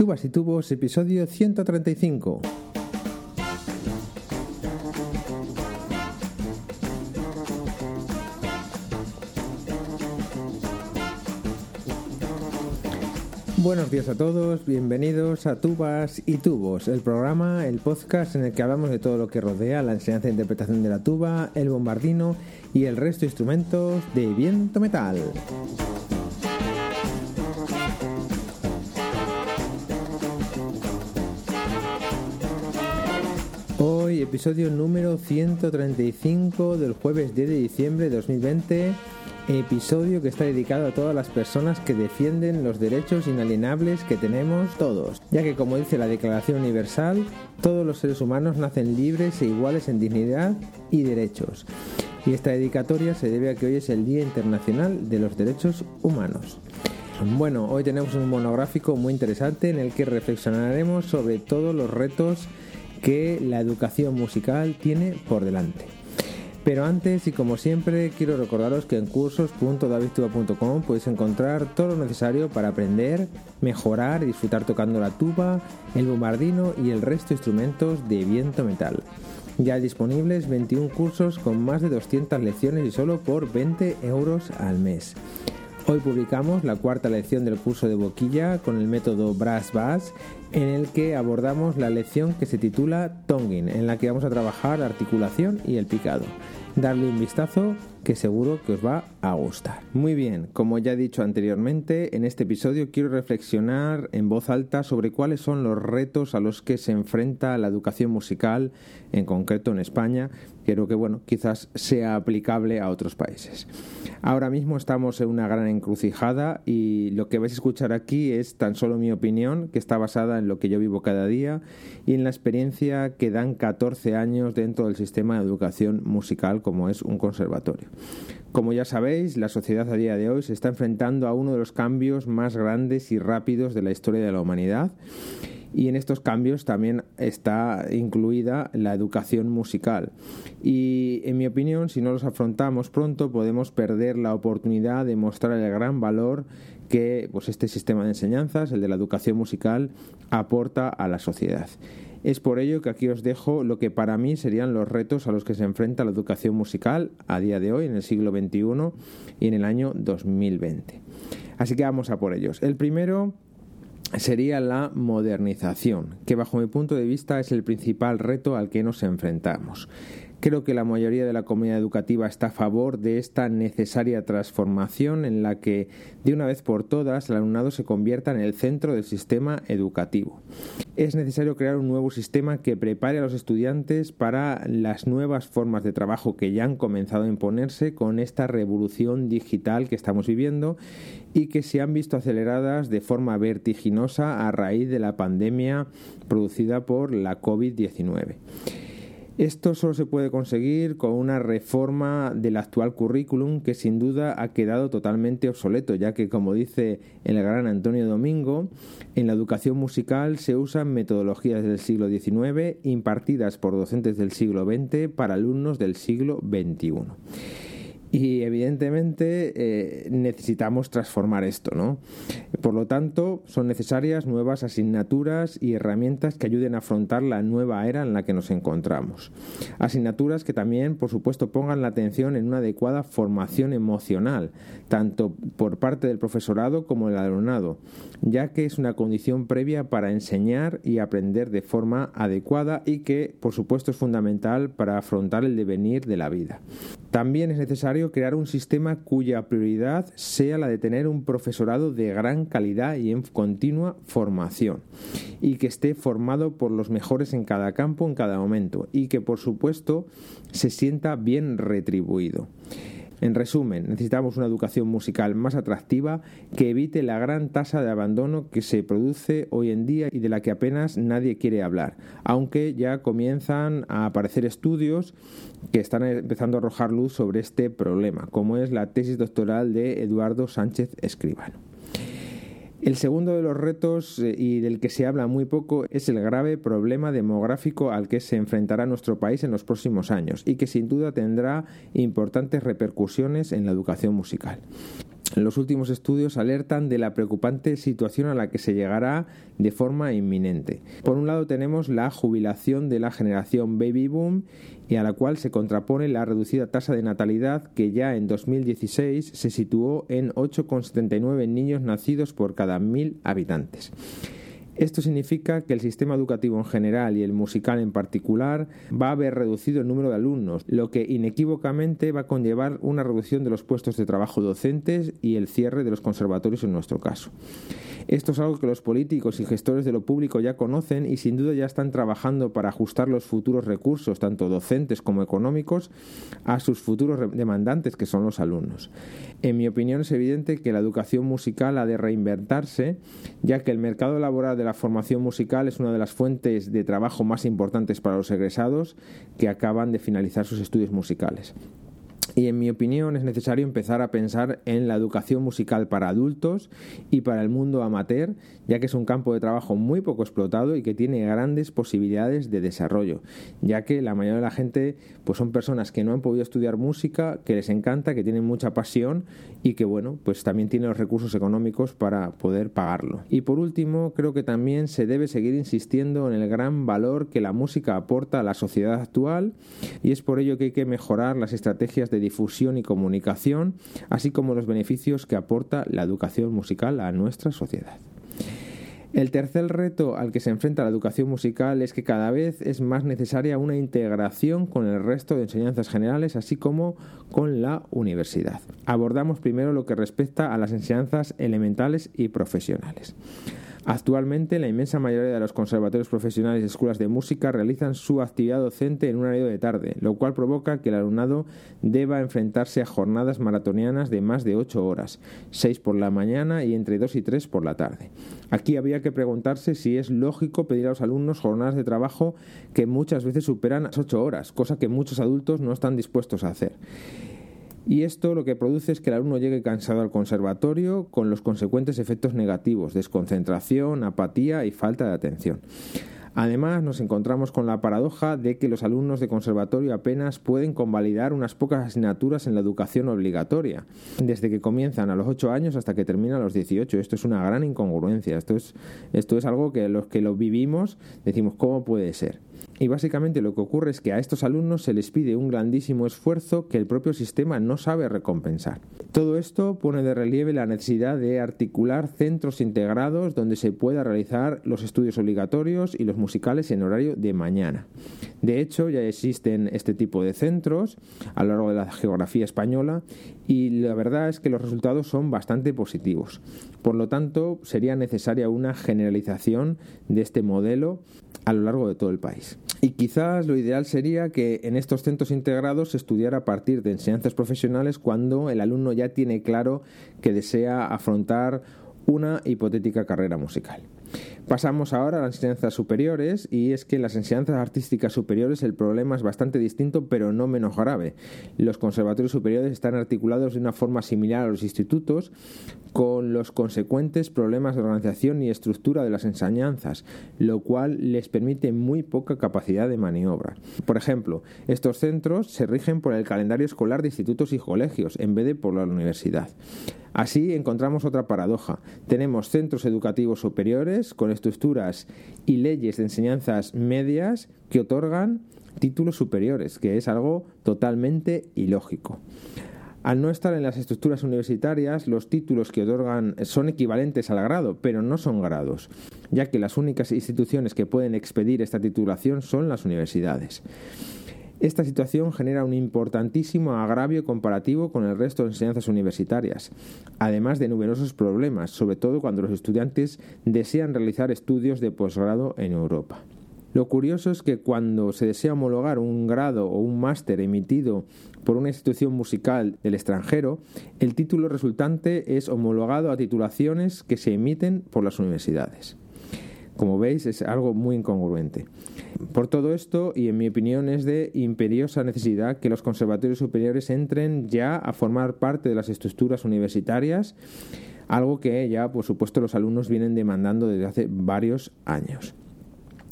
Tubas y Tubos, episodio 135. Buenos días a todos, bienvenidos a Tubas y Tubos, el programa, el podcast en el que hablamos de todo lo que rodea la enseñanza e interpretación de la tuba, el bombardino y el resto de instrumentos de viento metal. Hoy, episodio número 135 del jueves 10 de diciembre de 2020, episodio que está dedicado a todas las personas que defienden los derechos inalienables que tenemos todos, ya que como dice la Declaración Universal, todos los seres humanos nacen libres e iguales en dignidad y derechos. Y esta dedicatoria se debe a que hoy es el Día Internacional de los Derechos Humanos. Bueno, hoy tenemos un monográfico muy interesante en el que reflexionaremos sobre todos los retos que la educación musical tiene por delante. Pero antes, y como siempre, quiero recordaros que en cursos.davidtuba.com podéis encontrar todo lo necesario para aprender, mejorar y disfrutar tocando la tuba, el bombardino y el resto de instrumentos de viento metal. Ya hay disponibles 21 cursos con más de 200 lecciones y solo por 20 euros al mes. Hoy publicamos la cuarta lección del curso de boquilla con el método Brass Bass, en el que abordamos la lección que se titula Tonguing, en la que vamos a trabajar la articulación y el picado. Darle un vistazo que seguro que os va a gustar. Muy bien, como ya he dicho anteriormente, en este episodio quiero reflexionar en voz alta sobre cuáles son los retos a los que se enfrenta la educación musical, en concreto en España. Creo que quizás sea aplicable a otros países. Ahora mismo estamos en una gran encrucijada y lo que vais a escuchar aquí es tan solo mi opinión, que está basada en lo que yo vivo cada día y en la experiencia que dan 14 años dentro del sistema de educación musical como es un conservatorio. Como ya sabéis, la sociedad a día de hoy se está enfrentando a uno de los cambios más grandes y rápidos de la historia de la humanidad. Y en estos cambios también está incluida la educación musical. Y en mi opinión, si no los afrontamos pronto, podemos perder la oportunidad de mostrar el gran valor que este sistema de enseñanzas, el de la educación musical, aporta a la sociedad. Es por ello que aquí os dejo lo que para mí serían los retos a los que se enfrenta la educación musical a día de hoy, en el siglo XXI y en el año 2020. Así que vamos a por ellos. El primero sería la modernización, que bajo mi punto de vista es el principal reto al que nos enfrentamos. Creo que la mayoría de la comunidad educativa está a favor de esta necesaria transformación en la que, de una vez por todas, el alumnado se convierta en el centro del sistema educativo. Es necesario crear un nuevo sistema que prepare a los estudiantes para las nuevas formas de trabajo que ya han comenzado a imponerse con esta revolución digital que estamos viviendo y que se han visto aceleradas de forma vertiginosa a raíz de la pandemia producida por la COVID-19. Esto solo se puede conseguir con una reforma del actual currículum que sin duda ha quedado totalmente obsoleto, ya que, como dice el gran Antonio Domingo, en la educación musical se usan metodologías del siglo XIX impartidas por docentes del siglo XX para alumnos del siglo XXI. Y evidentemente necesitamos transformar esto, ¿no? Por lo tanto, son necesarias nuevas asignaturas y herramientas que ayuden a afrontar la nueva era en la que nos encontramos. Asignaturas que también, por supuesto, pongan la atención en una adecuada formación emocional, tanto por parte del profesorado como del alumnado, ya que es una condición previa para enseñar y aprender de forma adecuada y que, por supuesto, es fundamental para afrontar el devenir de la vida. También es necesario crear un sistema cuya prioridad sea la de tener un profesorado de gran calidad y en continua formación y que esté formado por los mejores en cada campo, en cada momento y que por supuesto se sienta bien retribuido. En resumen, necesitamos una educación musical más atractiva que evite la gran tasa de abandono que se produce hoy en día y de la que apenas nadie quiere hablar, aunque ya comienzan a aparecer estudios que están empezando a arrojar luz sobre este problema, como es la tesis doctoral de Eduardo Sánchez Escribano. El segundo de los retos, y del que se habla muy poco, es el grave problema demográfico al que se enfrentará nuestro país en los próximos años y que sin duda tendrá importantes repercusiones en la educación musical. Los últimos estudios alertan de la preocupante situación a la que se llegará de forma inminente. Por un lado tenemos la jubilación de la generación baby boom y a la cual se contrapone la reducida tasa de natalidad que ya en 2016 se situó en 8,79 niños nacidos por cada 1.000 habitantes. Esto significa que el sistema educativo en general y el musical en particular va a haber reducido el número de alumnos, lo que inequívocamente va a conllevar una reducción de los puestos de trabajo docentes y el cierre de los conservatorios en nuestro caso. Esto es algo que los políticos y gestores de lo público ya conocen y sin duda ya están trabajando para ajustar los futuros recursos, tanto docentes como económicos, a sus futuros demandantes, que son los alumnos. En mi opinión es evidente que la educación musical ha de reinventarse, ya que el mercado laboral de la formación musical es una de las fuentes de trabajo más importantes para los egresados que acaban de finalizar sus estudios musicales. Y en mi opinión es necesario empezar a pensar en la educación musical para adultos y para el mundo amateur, ya que es un campo de trabajo muy poco explotado y que tiene grandes posibilidades de desarrollo, ya que la mayoría de la gente pues son personas que no han podido estudiar música, que les encanta, que tienen mucha pasión y que bueno, pues también tienen los recursos económicos para poder pagarlo. Y por último, creo que también se debe seguir insistiendo en el gran valor que la música aporta a la sociedad actual y es por ello que hay que mejorar las estrategias de difusión y comunicación, así como los beneficios que aporta la educación musical a nuestra sociedad. El tercer reto al que se enfrenta la educación musical es que cada vez es más necesaria una integración con el resto de enseñanzas generales, así como con la universidad. Abordamos primero lo que respecta a las enseñanzas elementales y profesionales. Actualmente, la inmensa mayoría de los conservatorios profesionales y escuelas de música realizan su actividad docente en un horario de tarde, lo cual provoca que el alumnado deba enfrentarse a jornadas maratonianas de más de 8 horas, 6 por la mañana y entre 2 y 3 por la tarde. Aquí habría que preguntarse si es lógico pedir a los alumnos jornadas de trabajo que muchas veces superan las 8 horas, cosa que muchos adultos no están dispuestos a hacer. Y esto lo que produce es que el alumno llegue cansado al conservatorio con los consecuentes efectos negativos, desconcentración, apatía y falta de atención. Además, nos encontramos con la paradoja de que los alumnos de conservatorio apenas pueden convalidar unas pocas asignaturas en la educación obligatoria, desde que comienzan a los 8 años hasta que terminan a los 18. Esto es una gran incongruencia. Esto es algo que los que lo vivimos decimos, ¿cómo puede ser? Y básicamente lo que ocurre es que a estos alumnos se les pide un grandísimo esfuerzo que el propio sistema no sabe recompensar. Todo esto pone de relieve la necesidad de articular centros integrados donde se pueda realizar los estudios obligatorios y los musicales en horario de mañana. De hecho, ya existen este tipo de centros a lo largo de la geografía española y la verdad es que los resultados son bastante positivos. Por lo tanto, sería necesaria una generalización de este modelo a lo largo de todo el país. Y quizás lo ideal sería que en estos centros integrados se estudiara a partir de enseñanzas profesionales cuando el alumno ya tiene claro que desea afrontar una hipotética carrera musical. Pasamos ahora a las enseñanzas superiores y es que en las enseñanzas artísticas superiores el problema es bastante distinto pero no menos grave. Los conservatorios superiores están articulados de una forma similar a los institutos con los consecuentes problemas de organización y estructura de las enseñanzas, lo cual les permite muy poca capacidad de maniobra. Por ejemplo, estos centros se rigen por el calendario escolar de institutos y colegios en vez de por la universidad. Así encontramos otra paradoja. Tenemos centros educativos superiores con estructuras y leyes de enseñanzas medias que otorgan títulos superiores, que es algo totalmente ilógico. Al no estar en las estructuras universitarias, los títulos que otorgan son equivalentes al grado, pero no son grados, ya que las únicas instituciones que pueden expedir esta titulación son las universidades. Esta situación genera un importantísimo agravio comparativo con el resto de enseñanzas universitarias, además de numerosos problemas, sobre todo cuando los estudiantes desean realizar estudios de posgrado en Europa. Lo curioso es que cuando se desea homologar un grado o un máster emitido por una institución musical del extranjero, el título resultante es homologado a titulaciones que se emiten por las universidades. Como veis, es algo muy incongruente. Por todo esto, y en mi opinión es de imperiosa necesidad que los conservatorios superiores entren ya a formar parte de las estructuras universitarias, algo que ya, por supuesto, los alumnos vienen demandando desde hace varios años.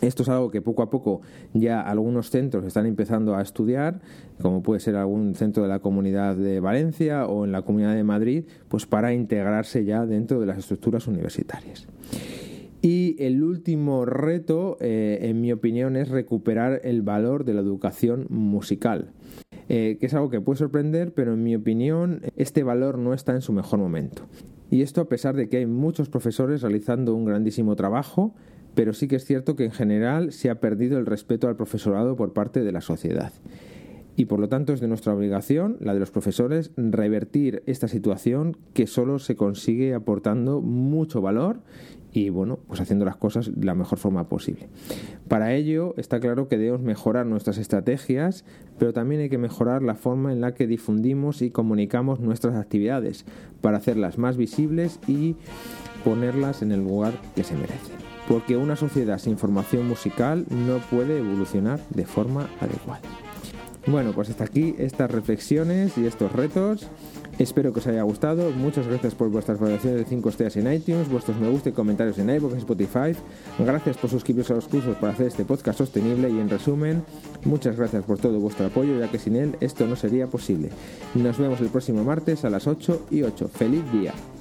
Esto es algo que poco a poco ya algunos centros están empezando a estudiar, como puede ser algún centro de la Comunidad de Valencia o en la Comunidad de Madrid, pues para integrarse ya dentro de las estructuras universitarias. Y el último reto, en mi opinión, es recuperar el valor de la educación musical, que es algo que puede sorprender, pero en mi opinión este valor no está en su mejor momento. Y esto a pesar de que hay muchos profesores realizando un grandísimo trabajo, pero sí que es cierto que en general se ha perdido el respeto al profesorado por parte de la sociedad. Y por lo tanto es de nuestra obligación, la de los profesores, revertir esta situación que solo se consigue aportando mucho valor y bueno, pues haciendo las cosas de la mejor forma posible. Para ello está claro que debemos mejorar nuestras estrategias, pero también hay que mejorar la forma en la que difundimos y comunicamos nuestras actividades para hacerlas más visibles y ponerlas en el lugar que se merecen. Porque una sociedad sin formación musical no puede evolucionar de forma adecuada. Bueno, pues hasta aquí estas reflexiones y estos retos. Espero que os haya gustado. Muchas gracias por vuestras valoraciones de 5 estrellas en iTunes, vuestros me gusta y comentarios en iVoox y Spotify. Gracias por suscribiros a los cursos para hacer este podcast sostenible y en resumen, muchas gracias por todo vuestro apoyo, ya que sin él esto no sería posible. Nos vemos el próximo martes a las 8:08. ¡Feliz día!